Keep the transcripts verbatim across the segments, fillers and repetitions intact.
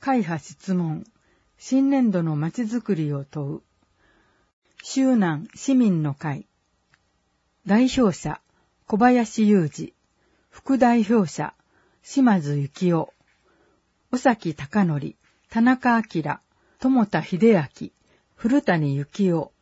会派質問、新年度のまちづくりを問う。周南市民の会。代表者、小林雄二。副代表者、島津幸夫。尾崎貴則、田中明、友田秀明、古谷幸夫。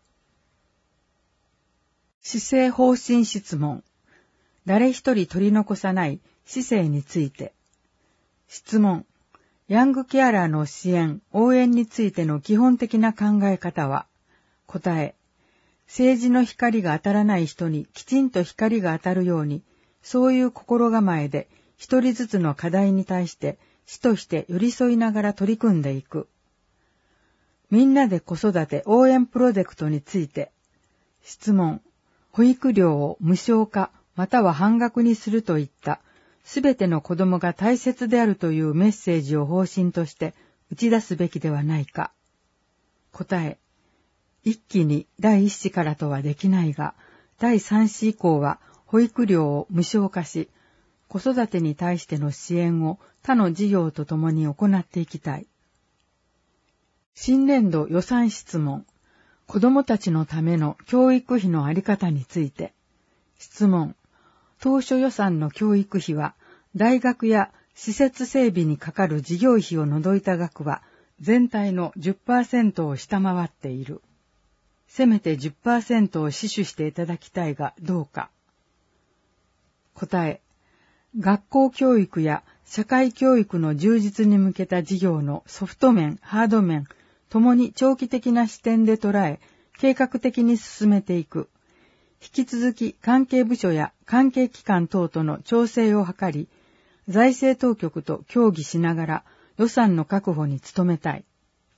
市政方針質問。誰一人取り残さない市政について。質問。ヤングケアラーの支援、応援についての基本的な考え方は。答え。政治の光が当たらない人にきちんと光が当たるように、そういう心構えで一人ずつの課題に対して市として寄り添いながら取り組んでいく。みんなで子育て応援プロジェクトについて。質問。保育料を無償化または半額にするといったすべての子供が大切であるというメッセージを方針として打ち出すべきではないか。答え。一気に第一子からとはできないが、第三子以降は保育料を無償化し、子育てに対しての支援を他の事業とともに行っていきたい。新年度予算質問。子どもたちのための教育費のあり方について。質問。当初予算の教育費は、大学や施設整備にかかる事業費を除いた額は、全体の じゅっパーセント を下回っている。せめて じゅっパーセント を死守していただきたいがどうか。答え。学校教育や社会教育の充実に向けた事業のソフト面、ハード面、ともに長期的な視点で捉え、計画的に進めていく。引き続き関係部署や関係機関等との調整を図り、財政当局と協議しながら予算の確保に努めたい。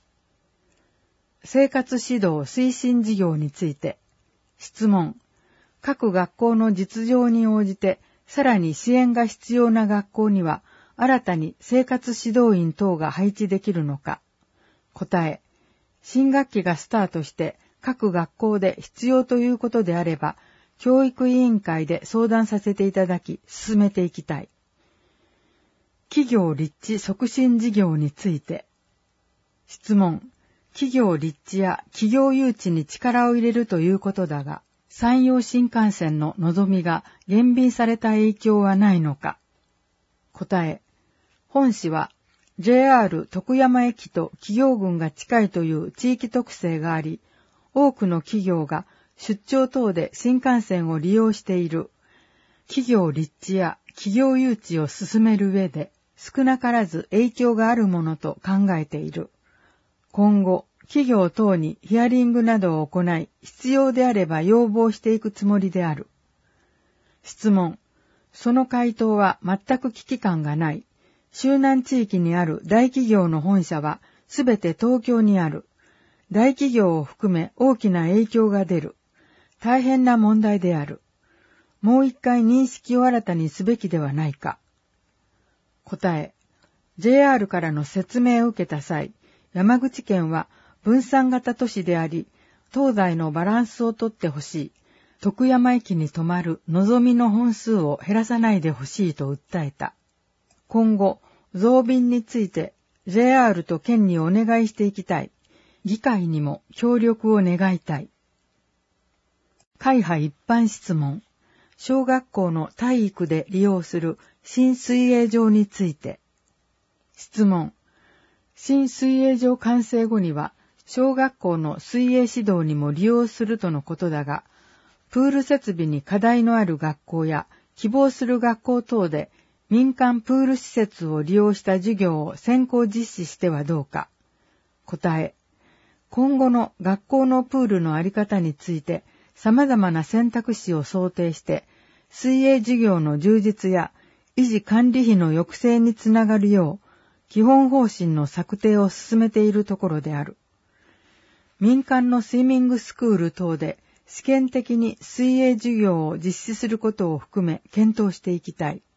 生活指導推進事業について。質問。各学校の実情に応じて、さらに支援が必要な学校には、新たに生活指導員等が配置できるのか。答え。新学期がスタートして、各学校で必要ということであれば、教育委員会で相談させていただき、進めていきたい。企業立地促進事業について。質問。企業立地や企業誘致に力を入れるということだが、山陽新幹線ののぞみが減便された影響はないのか。答え。本市は、ジェイアール 徳山駅と企業群が近いという地域特性があり、多くの企業が出張等で新幹線を利用している。企業立地や企業誘致を進める上で少なからず影響があるものと考えている。今後、企業等にヒアリングなどを行い、必要であれば要望していくつもりである。質問。その回答は全く危機感がない。周南地域にある大企業の本社はすべて東京にある。大企業を含め大きな影響が出る。大変な問題である。もう一回認識を新たにすべきではないか。答え。ジェイアール からの説明を受けた際、山口県は分散型都市であり、東西のバランスをとってほしい。徳山駅に止まるのぞみの本数を減らさないでほしいと訴えた。今後、増便について ジェイアール と県にお願いしていきたい。議会にも協力を願いたい。会派一般質問。小学校の体育で利用する新水泳場について。質問。新水泳場完成後には、小学校の水泳指導にも利用するとのことだが、プール設備に課題のある学校や希望する学校等で民間プール施設を利用した授業を先行実施してはどうか。答え。今後の学校のプールのあり方について様々な選択肢を想定して、水泳授業の充実や維持管理費の抑制につながるよう、基本方針の策定を進めているところである。民間のスイミングスクール等で試験的に水泳授業を実施することを含め検討していきたい。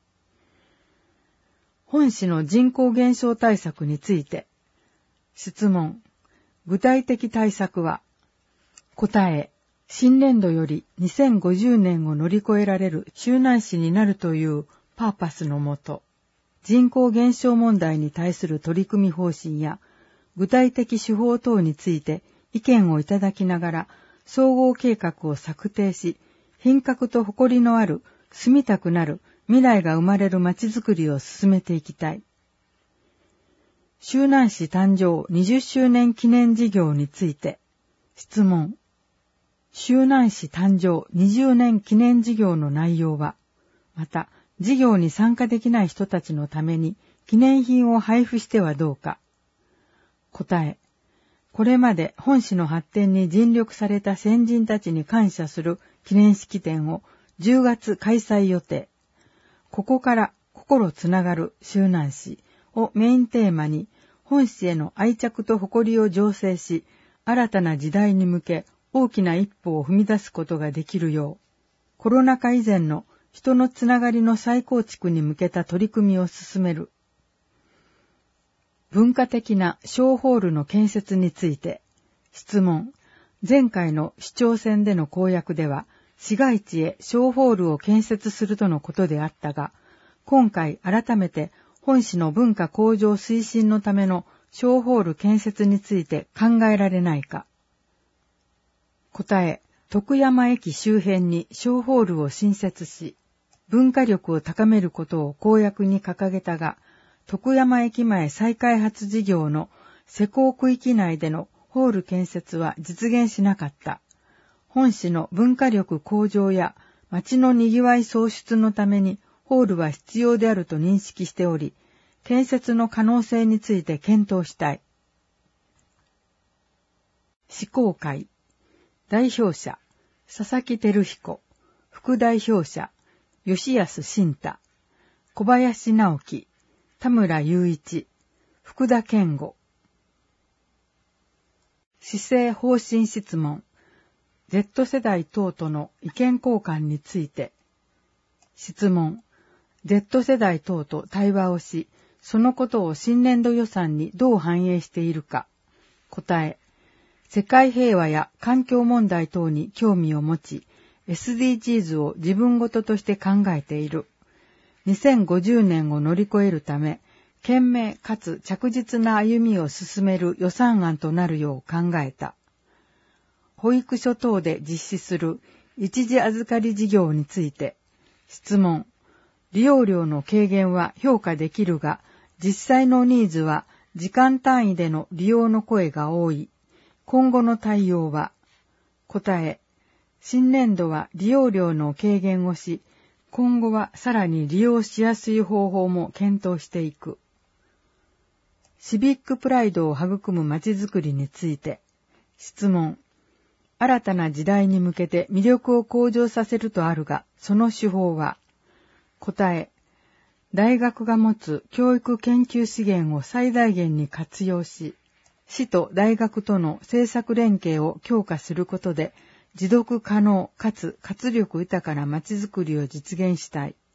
本市の人口減少対策について。質問。具体的対策は。答え。新年度よりにせんごじゅうねんを乗り越えられる周南市になるというパーパスのもと。 人口減少問題に対する取り組み方針や具体的手法等について意見をいただきながら総合計画を策定し、品格と誇りのある住みたくなる未来が生まれる街づくりを進めていきたい。周南市誕生にじゅっしゅうねん記念事業について質問。周南市誕生にじゅうねん記念事業の内容は、また事業に参加できない人たちのために記念品を配布してはどうか。答え。これまで本市の発展に尽力された先人たちに感謝する記念式典をじゅうがつ開催予定。ここから心つながる周南市をメインテーマに本市への愛着と誇りを醸成し、新たな時代に向け大きな一歩を踏み出すことができるよう、コロナ禍以前の人のつながりの再構築に向けた取り組みを進める。文化的な小ホールの建設について質問。前回の市長選での公約では市街地へ小ホールを建設するとのことであったが、今回改めて本市の文化向上推進のための小ホール建設について考えられないか。答え。徳山駅周辺に小ホールを新設し、文化力を高めることを公約に掲げたが、徳山駅前再開発事業の施工区域内でのホール建設は実現しなかった。本市の文化力向上や街のにぎわい創出のためにホールは必要であると認識しており、建設の可能性について検討したい。施工会。代表者、佐々木照彦。副代表者、吉安慎太。小林直樹。田村雄一。福田健吾。施政方針質問。Z 世代等との意見交換について。質問。Z 世代等と対話をし、そのことを新年度予算にどう反映しているか。答え。世界平和や環境問題等に興味を持ち、エスディージーズ を自分ごととして考えている。にせんごじゅうねんを乗り越えるため、懸命かつ着実な歩みを進める予算案となるよう考えた。保育所等で実施する一時預かり事業について、質問。利用料の軽減は評価できるが、実際のニーズは時間単位での利用の声が多い。今後の対応は。答え。新年度は利用料の軽減をし、今後はさらに利用しやすい方法も検討していく。シビックプライドを育むまちづくりについて、質問。新たな時代に向けて魅力を向上させるとあるが、その手法は。答え。大学が持つ教育研究資源を最大限に活用し、市と大学との政策連携を強化することで、持続可能かつ活力豊かなまちづくりを実現したい。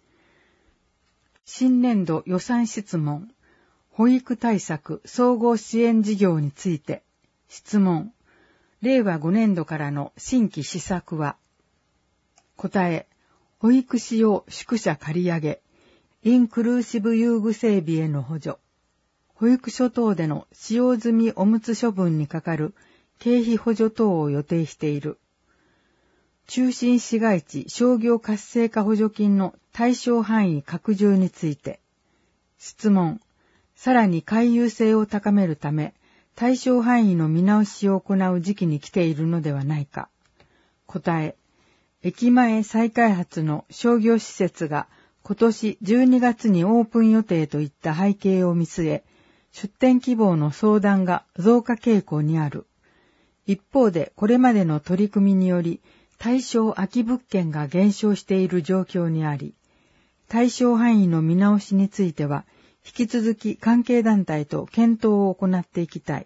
新年度予算質問。保育対策総合支援事業について。質問。れいわごねんどからの新規施策は。答え。保育士用宿舎借り上げ、インクルーシブ遊具整備への補助。保育所等での使用済みおむつ処分にかかる経費補助等を予定している。中心市街地商業活性化補助金の対象範囲拡充について。質問。さらに回遊性を高めるため、対象範囲の見直しを行う時期に来ているのではないか。答え。駅前再開発の商業施設が今年じゅうにがつにオープン予定といった背景を見据え、出店希望の相談が増加傾向にある。一方でこれまでの取り組みにより対象空き物件が減少している状況にあり、対象範囲の見直しについては引き続き関係団体と検討を行っていきたい。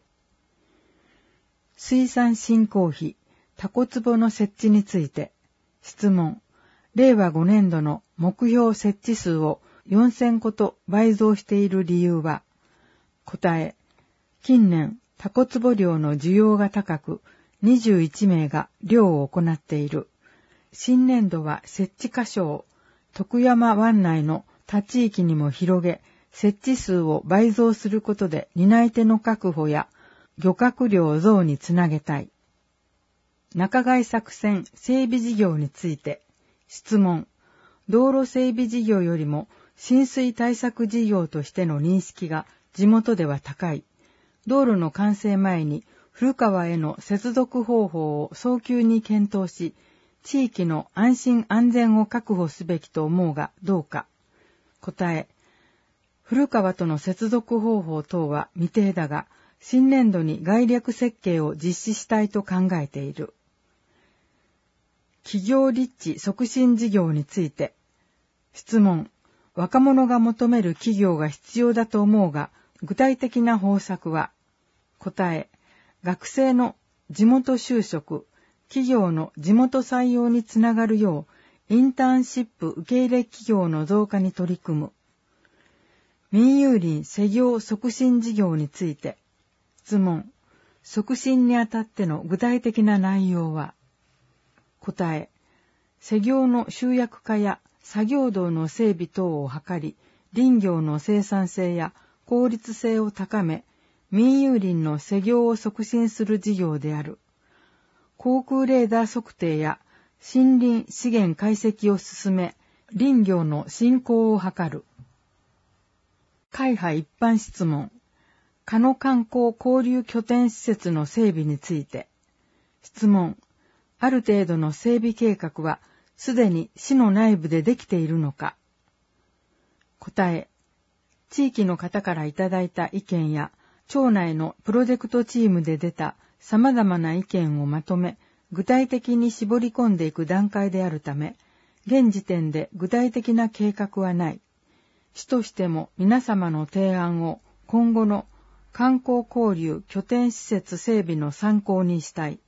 水産振興費、タコ壺の設置について、質問。れいわごねんどの目標設置数をよんせんこと倍増している理由は。答え。近年、タコ壺漁の需要が高く、にじゅういちめいが漁を行っている。新年度は設置箇所を徳山湾内の他地域にも広げ、設置数を倍増することで担い手の確保や漁獲量増につなげたい。仲買作戦整備事業について質問。道路整備事業よりも浸水対策事業としての認識が地元では高い。道路の完成前に古川への接続方法を早急に検討し、地域の安心安全を確保すべきと思うがどうか。答え。古川との接続方法等は未定だが、新年度に概略設計を実施したいと考えている。企業立地促進事業について質問。若者が求める企業が必要だと思うが、具体的な方策は。答え。学生の地元就職、企業の地元採用につながるよう、インターンシップ受け入れ企業の増加に取り組む。民有林施業促進事業について質問。促進にあたっての具体的な内容は。答え。施業の集約化や作業道の整備等を図り、林業の生産性や効率性を高め、民有林の施業を促進する事業である。航空レーダー測定や森林資源解析を進め、林業の振興を図る。会派一般質問。鹿野観光交流拠点施設の整備について。質問。ある程度の整備計画はすでに市の内部でできているのか。答え。地域の方からいただいた意見や町内のプロジェクトチームで出た様々な意見をまとめ、具体的に絞り込んでいく段階であるため、現時点で具体的な計画はない。市としても皆様の提案を今後の観光交流拠点施設整備の参考にしたい。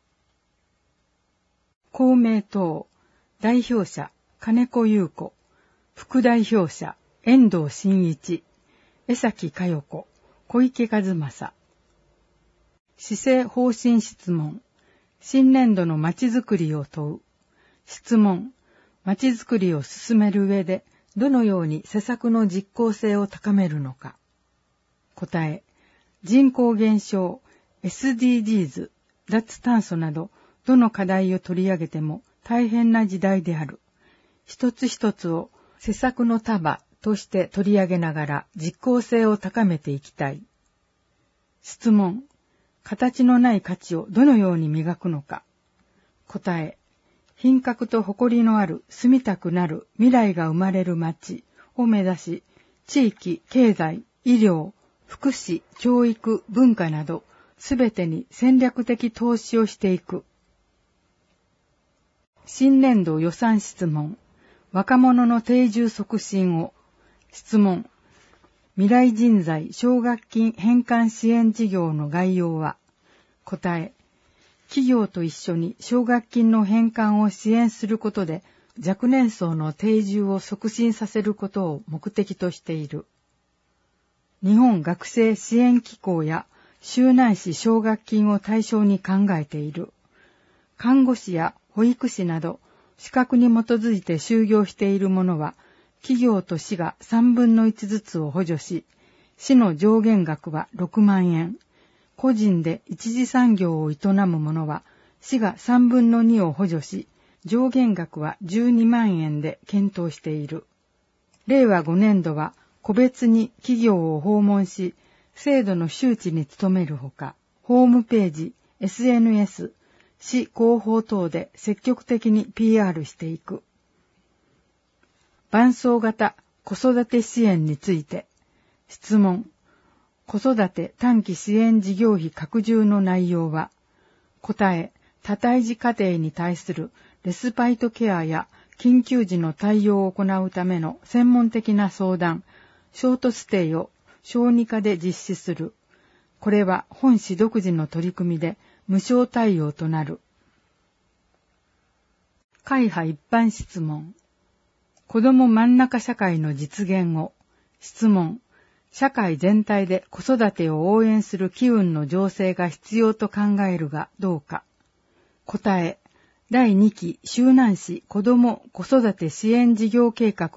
公明党代表者金子優子、副代表者遠藤真一、江崎佳代子、小池和正。施政方針質問。新年度のまちづくりを問う。質問。まちづくりを進める上でどのように施策の実効性を高めるのか。答え。人口減少、エスディージーズ、脱炭素などどの課題を取り上げても大変な時代である。一つ一つを施策の束として取り上げながら実効性を高めていきたい。質問。形のない価値をどのように磨くのか。答え。品格と誇りのある住みたくなる未来が生まれる街を目指し、地域、経済、医療、福祉、教育、文化などすべてに戦略的投資をしていく。新年度予算質問。若者の定住促進を。質問。未来人材奨学金返還支援事業の概要は。答え。企業と一緒に奨学金の返還を支援することで若年層の定住を促進させることを目的としている。日本学生支援機構や周南市奨学金を対象に考えている。看護師や保育士など資格に基づいて就業している者は企業と市がさんぶんのいちずつを補助し、市の上限額はろくまんえん。個人で一次産業を営む者は市がさんぶんのにを補助し、上限額はじゅうにまんえんで検討している。れいわごねんどは個別に企業を訪問し、制度の周知に努めるほか、ホームページ、エスエヌエス、市広報等で積極的に ピーアール していく。伴走型子育て支援について、質問。子育て短期支援事業費拡充の内容は。答え。多胎児家庭に対するレスパイトケアや緊急時の対応を行うための専門的な相談、ショートステイを小児科で実施する。これは本市独自の取り組みで無償対応となる。会派一般質問。子ども真ん中社会の実現を。質問。社会全体で子育てを応援する機運の醸成が必要と考えるがどうか。答え。だいにき周南市子ども子育て支援事業計画の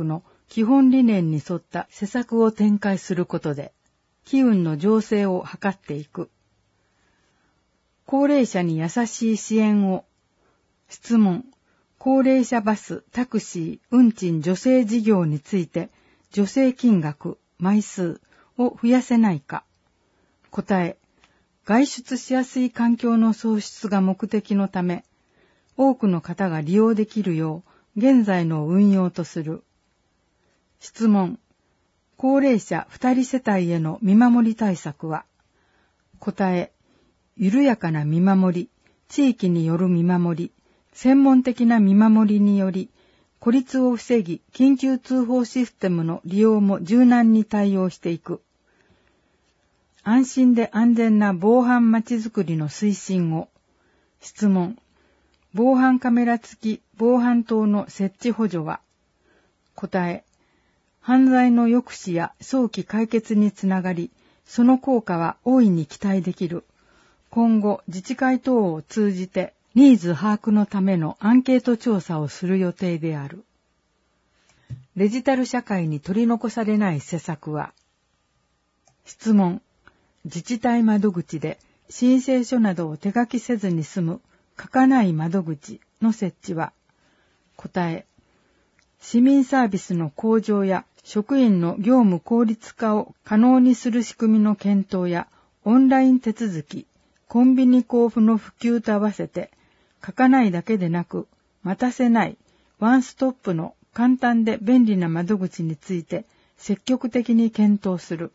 基本理念に沿った施策を展開することで、機運の醸成を図っていく。高齢者に優しい支援を。質問。高齢者バス、タクシー、運賃助成事業について、助成金額、枚数を増やせないか。答え。外出しやすい環境の創出が目的のため、多くの方が利用できるよう、現在の運用とする。質問。高齢者ふたり世帯への見守り対策は。答え。緩やかな見守り、地域による見守り、専門的な見守りにより、孤立を防ぎ、緊急通報システムの利用も柔軟に対応していく。安心で安全な防犯まちづくりの推進を。質問。防犯カメラ付き防犯灯の設置補助は。答え。犯罪の抑止や早期解決につながり、その効果は大いに期待できる。今後、自治会等を通じてニーズ把握のためのアンケート調査をする予定である。デジタル社会に取り残されない施策は。質問。自治体窓口で申請書などを手書きせずに済む書かない窓口の設置は。答え。市民サービスの向上や職員の業務効率化を可能にする仕組みの検討やオンライン手続き、コンビニ交付の普及と合わせて書かないだけでなく待たせないワンストップの簡単で便利な窓口について積極的に検討する。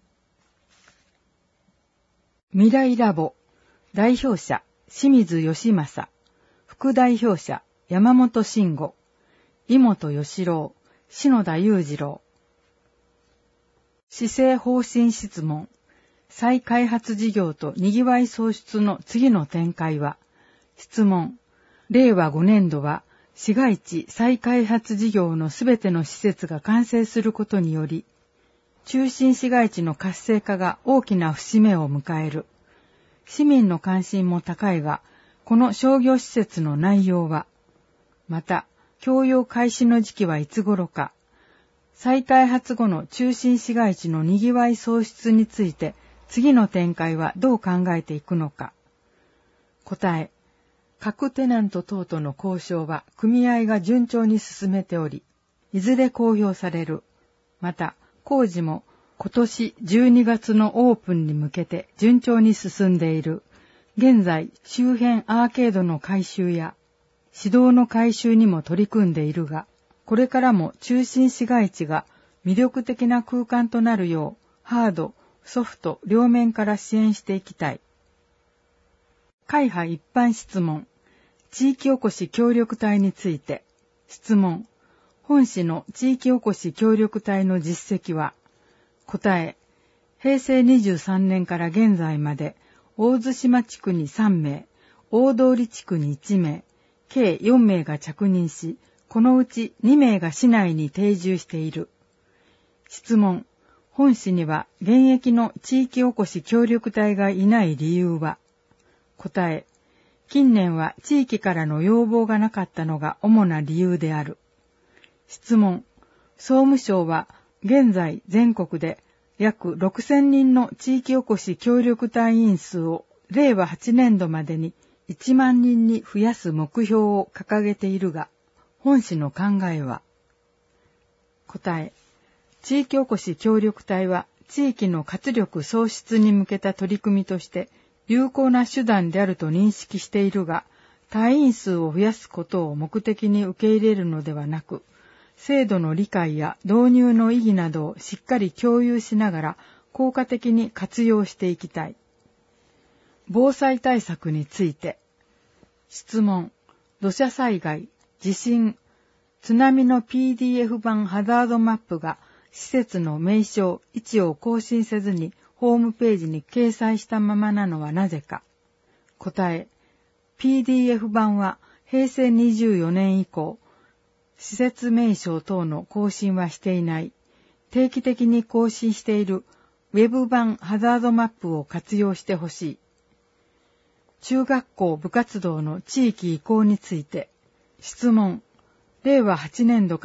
未来ラボ代表者清水義正、副代表者山本慎吾、井本義郎、篠田裕次郎。施政方針質問。再開発事業とにぎわい創出の次の展開は。質問。れいわごねんどは市街地再開発事業のすべての施設が完成することにより、中心市街地の活性化が大きな節目を迎える。市民の関心も高いが、この商業施設の内容は、また、供用開始の時期はいつ頃か、再開発後の中心市街地のにぎわい創出について、次の展開はどう考えていくのか。答え。各テナント等との交渉は組合が順調に進めており、いずれ公表される。また、工事も今年じゅうにがつのオープンに向けて順調に進んでいる。現在、周辺アーケードの改修や、市道の改修にも取り組んでいるが、これからも中心市街地が魅力的な空間となるよう、ハード、ソフト両面から支援していきたい。会派一般質問。地域おこし協力隊について。質問。本市の地域おこし協力隊の実績は。答え。へいせいにじゅうさんねんから現在まで、大津島地区にさんめい、大通地区にいちめい、計よんめいが着任し、このうちにめいが市内に定住している。質問。本市には現役の地域おこし協力隊がいない理由は。答え。近年は地域からの要望がなかったのが主な理由である。質問。総務省は現在全国で約ろくせんにんの地域おこし協力隊員数をれいわはちねんどまでにいちまんにんに増やす目標を掲げているが、本市の考えは。答え。地域おこし協力隊は地域の活力創出に向けた取り組みとして有効な手段であると認識しているが、隊員数を増やすことを目的に受け入れるのではなく、制度の理解や導入の意義などをしっかり共有しながら効果的に活用していきたい。防災対策について。質問。土砂災害、地震、津波の ピーディーエフ 版ハザードマップが施設の名称、位置を更新せずにホームページに掲載したままなのはなぜか。答え。ピーディーエフ 版はへいせいにじゅうよねん以降、施設名称等の更新はしていない。定期的に更新しているウェブ版ハザードマップを活用してほしい。中学校部活動の地域移行について。質問。れいわはちねんどから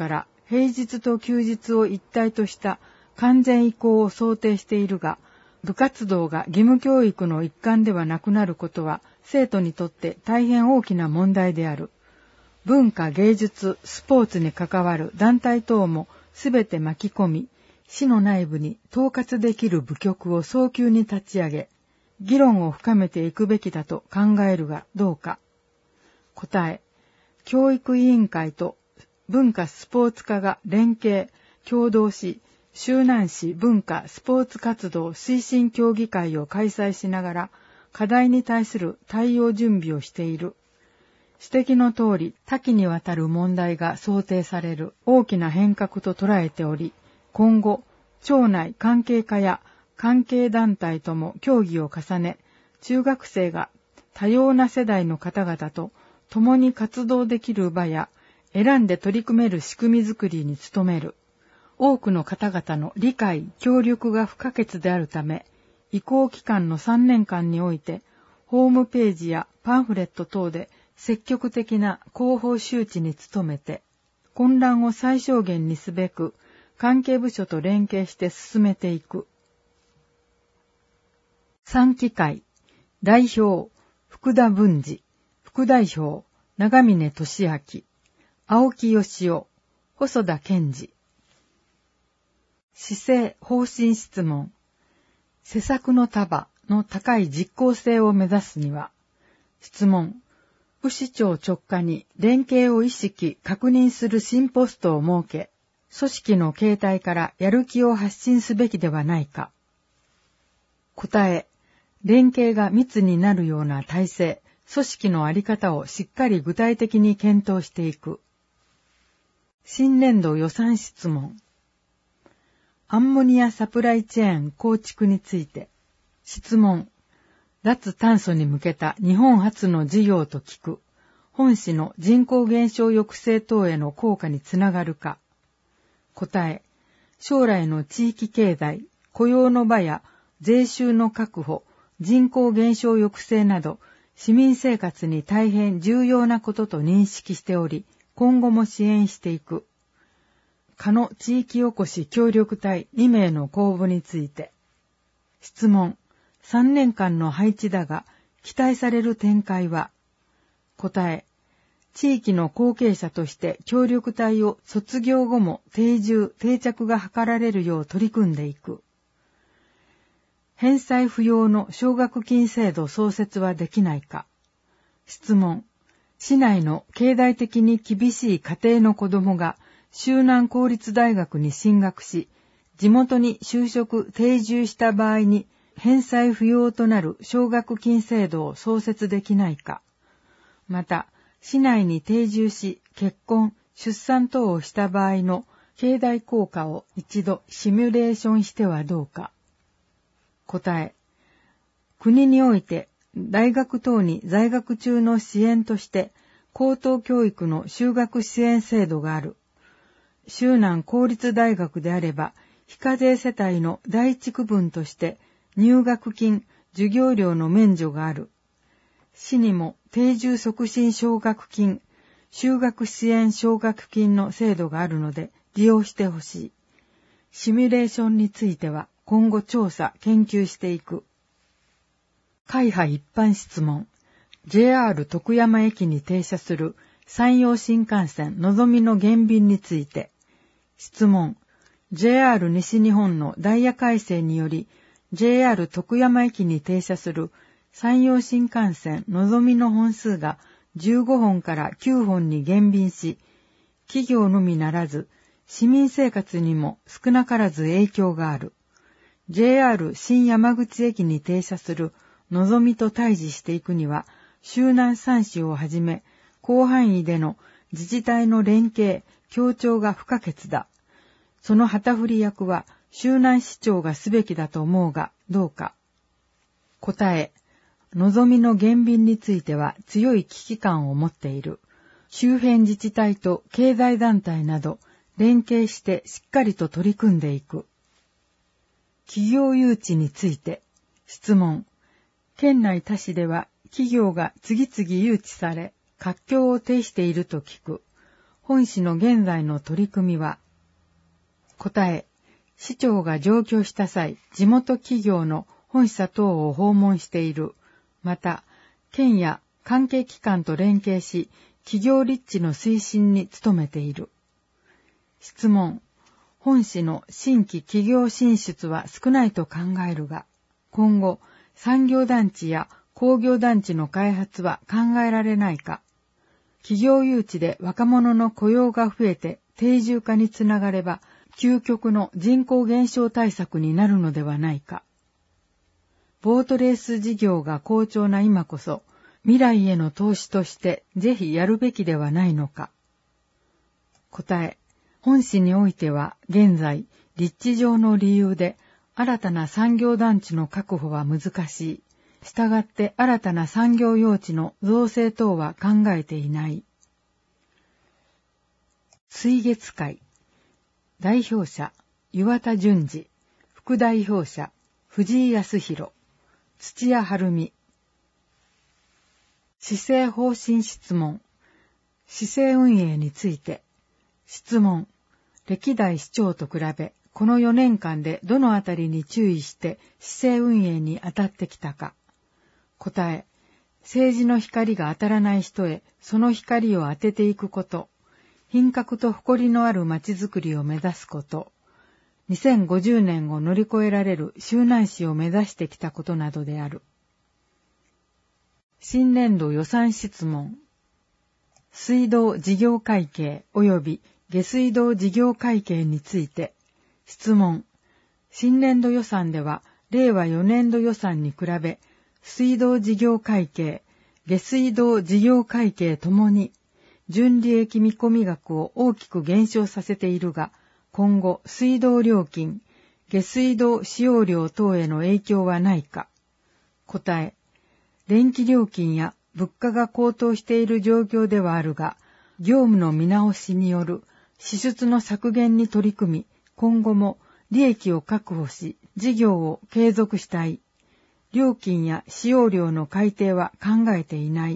平日と休日を一体とした完全移行を想定しているが、部活動が義務教育の一環ではなくなることは生徒にとって大変大きな問題である。文化、芸術、スポーツに関わる団体等もすべて巻き込み、市の内部に統括できる部局を早急に立ち上げ、議論を深めていくべきだと考えるがどうか。答え、教育委員会と文化スポーツ課が連携、協働し、周南市文化スポーツ活動推進協議会を開催しながら、課題に対する対応準備をしている。指摘の通り、多岐にわたる問題が想定される大きな変革と捉えており、今後、町内関係課や関係団体とも協議を重ね、中学生が多様な世代の方々と共に活動できる場や、選んで取り組める仕組みづくりに努める。多くの方々の理解、協力が不可欠であるため、移行期間のさんねんかんにおいて、ホームページやパンフレット等で積極的な広報周知に努めて、混乱を最小限にすべく、関係部署と連携して進めていく。さんき会、代表、福田文治、副代表、長峰俊明、青木義夫、細田健二。姿勢方針質問。施策の束の高い実効性を目指すには、質問。府市長直下に連携を意識確認する新ポストを設け、組織の形態からやる気を発信すべきではないか。答え。連携が密になるような体制、組織のあり方をしっかり具体的に検討していく。新年度予算質問。アンモニアサプライチェーン構築について、質問。脱炭素に向けた日本初の事業と聞く、本市の人口減少抑制等への効果につながるか。答え。将来の地域経済、雇用の場や税収の確保、人口減少抑制など、市民生活に大変重要なことと認識しており、今後も支援していく。加野地域おこし協力隊にめいの公募について。質問。さんねんかんの配置だが、期待される展開は。答え。地域の後継者として協力隊を卒業後も定住、定着が図られるよう取り組んでいく。返済不要の奨学金制度創設はできないか。質問。市内の経済的に厳しい家庭の子どもが周南公立大学に進学し、地元に就職定住した場合に返済不要となる奨学金制度を創設できないか。また、市内に定住し結婚、出産等をした場合の経済効果を一度シミュレーションしてはどうか。答え。国において大学等に在学中の支援として高等教育の修学支援制度がある。周南公立大学であれば非課税世帯の第一区分として入学金、授業料の免除がある。市にも定住促進奨学金、修学支援奨学金の制度があるので利用してほしい。シミュレーションについては今後調査、研究していく。会派一般質問。ジェイアール 徳山駅に停車する山陽新幹線のぞみの減便について。質問。ジェイアール 西日本のダイヤ改正により、ジェイアール 徳山駅に停車する山陽新幹線のぞみの本数がじゅうごほんからきゅうほんに減便し、企業のみならず市民生活にも少なからず影響がある。ジェイアール 新山口駅に停車するのぞみと対峙していくには、周南さん市をはじめ、広範囲での自治体の連携、協調が不可欠だ。その旗振り役は周南市長がすべきだと思うが、どうか。答え。のぞみの減便については強い危機感を持っている。周辺自治体と経済団体など連携してしっかりと取り組んでいく。企業誘致について、質問。県内他市では企業が次々誘致され、活況を呈していると聞く。 本市の現在の取り組みは、答え、市長が上京した際、地元企業の本社等を訪問している。また、県や関係機関と連携し、企業立地の推進に努めている。質問。本市の新規企業進出は少ないと考えるが、今後、産業団地や工業団地の開発は考えられないか。企業誘致で若者の雇用が増えて定住化につながれば、究極の人口減少対策になるのではないか。ボートレース事業が好調な今こそ、未来への投資としてぜひやるべきではないのか。答え。本市においては現在、立地上の理由で新たな産業団地の確保は難しい。したがって新たな産業用地の造成等は考えていない。水月会。代表者、岩田淳二。副代表者、藤井康弘。土屋晴美。市政方針質問。市政運営について。質問。歴代市長と比べ、このよねんかんでどのあたりに注意して市政運営に当たってきたか。答え。政治の光が当たらない人へその光を当てていくこと。品格と誇りのある街づくりを目指すこと。にせんごじゅうねんを乗り越えられる周南市を目指してきたことなどである。新年度予算質問。水道事業会計及び下水道事業会計について。質問。新年度予算では、れいわよねんど予算に比べ、水道事業会計、下水道事業会計ともに、純利益見込み額を大きく減少させているが、今後、水道料金、下水道使用料等への影響はないか。答え。電気料金や物価が高騰している状況ではあるが、業務の見直しによる支出の削減に取り組み、今後も利益を確保し、事業を継続したい。料金や使用料の改定は考えていない。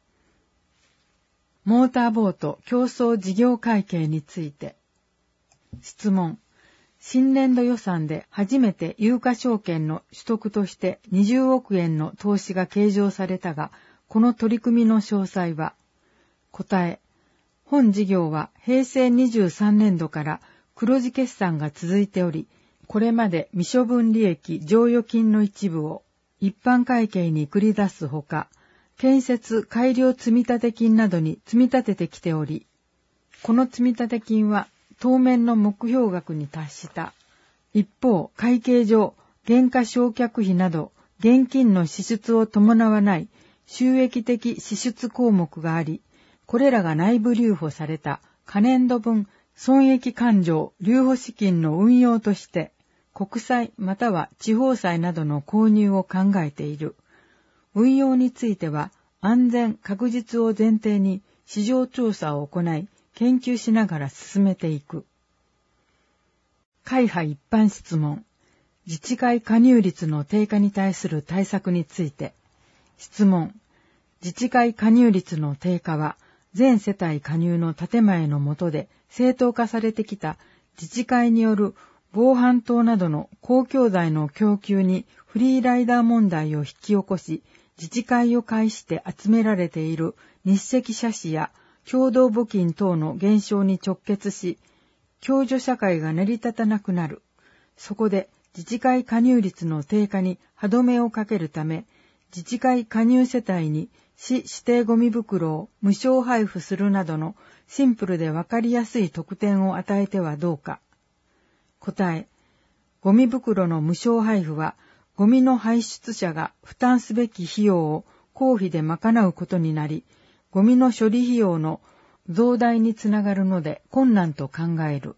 モーターボート競争事業会計について。質問。新年度予算で初めて有価証券の取得としてにじゅうおくえんの投資が計上されたが、この取り組みの詳細は。答え。本事業はへいせいにじゅうさんねんどから黒字決算が続いており、これまで未処分利益剰余金の一部を一般会計に繰り出すほか、建設改良積立金などに積み立ててきており、この積立金は当面の目標額に達した。一方、会計上、減価償却費など現金の支出を伴わない収益的支出項目があり、これらが内部留保された可年度分損益勘定留保資金の運用として、国債または地方債などの購入を考えている。運用については安全確実を前提に市場調査を行い、研究しながら進めていく。会派一般質問。自治会加入率の低下に対する対策について。質問。自治会加入率の低下は、全世帯加入の建前の下で正当化されてきた自治会による防犯等などの公共財の供給にフリーライダー問題を引き起こし、自治会を介して集められている日赤社子や共同募金等の減少に直結し、共助社会が成り立たなくなる。そこで自治会加入率の低下に歯止めをかけるため、自治会加入世帯に市指定ゴミ袋を無償配布するなどのシンプルでわかりやすい特典を与えてはどうか。答え。ゴミ袋の無償配布は、ゴミの排出者が負担すべき費用を公費で賄うことになり、ゴミの処理費用の増大につながるので困難と考える。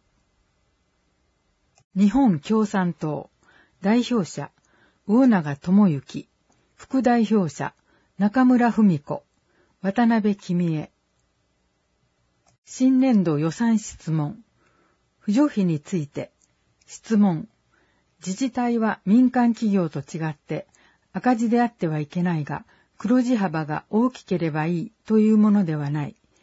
日本共産党代表者、魚永智之、副代表者、中村文子、渡辺公江。新年度予算質問。扶助費について。質問。自治体は民間企業と違って赤字であってはいけないが、黒字幅が大きければいいというものではない。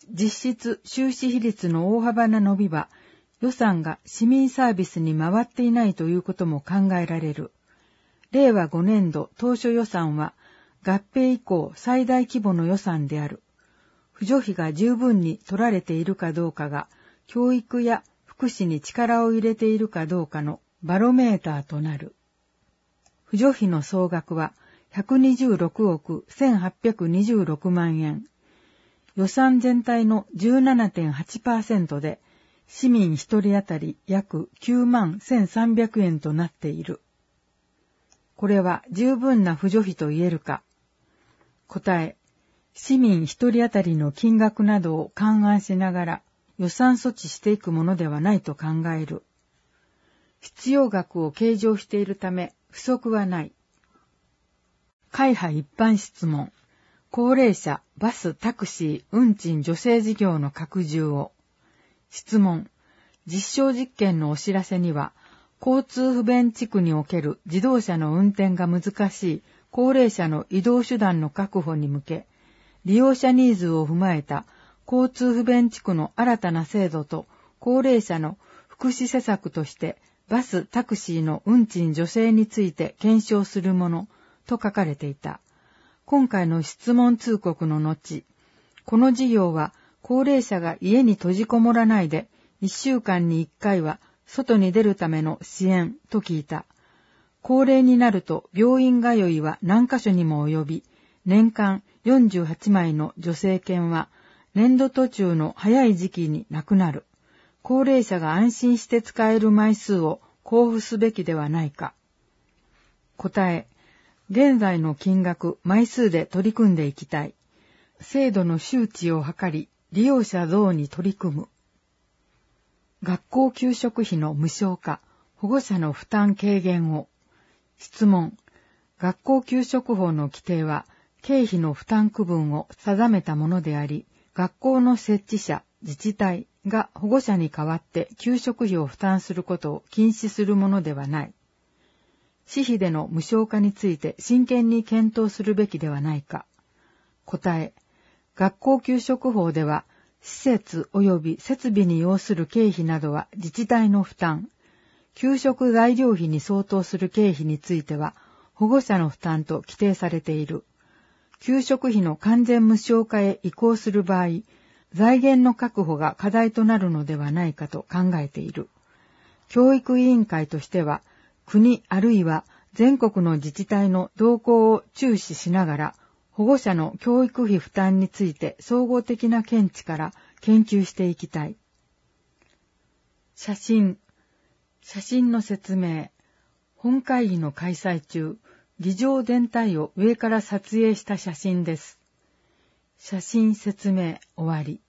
実質収支比率の大幅な伸びは、予算が市民サービスに回っていないということも考えられる。れいわごねんど当初予算は、合併以降最大規模の予算である。扶助費が十分に取られているかどうかが、教育や福祉に力を入れているかどうかのバロメーターとなる。扶助費の総額はひゃくにじゅうろくおくせんはっぴゃくにじゅうろくまんえん。予算全体の じゅうななてんはちパーセント で、市民一人当たり約きゅうまんせんさんびゃくえんとなっている。これは十分な扶助費と言えるか。答え、市民一人当たりの金額などを勘案しながら予算措置していくものではないと考える。必要額を計上しているため不足はない。会派一般質問。高齢者、バス、タクシー、運賃助成事業の拡充を。質問。実証実験のお知らせには、交通不便地区における自動車の運転が難しい高齢者の移動手段の確保に向け、利用者ニーズを踏まえた交通不便地区の新たな制度と高齢者の福祉施策としてバス・タクシーの運賃助成について検証するものと書かれていた。今回の質問通告の後、この事業は高齢者が家に閉じこもらないでいっしゅうかんにいっかいは外に出るための支援と聞いた。高齢になると病院通いは何箇所にも及び、年間よんじゅうはちまいの助成券は年度途中の早い時期になくなる。高齢者が安心して使える枚数を交付すべきではないか。答え、現在の金額、枚数で取り組んでいきたい。制度の周知を図り、利用者増に取り組む。学校給食費の無償化、保護者の負担軽減を。質問。学校給食法の規定は、経費の負担区分を定めたものであり、学校の設置者、自治体が保護者に代わって給食費を負担することを禁止するものではない。私費での無償化について真剣に検討するべきではないか。答え。学校給食法では、施設及び設備に要する経費などは自治体の負担。給食材料費に相当する経費については、保護者の負担と規定されている。給食費の完全無償化へ移行する場合、財源の確保が課題となるのではないかと考えている。教育委員会としては、国あるいは全国の自治体の動向を注視しながら、保護者の教育費負担について総合的な見地から研究していきたい。写真。写真の説明。本会議の開催中、議場全体を上から撮影した写真です。写真説明終わり。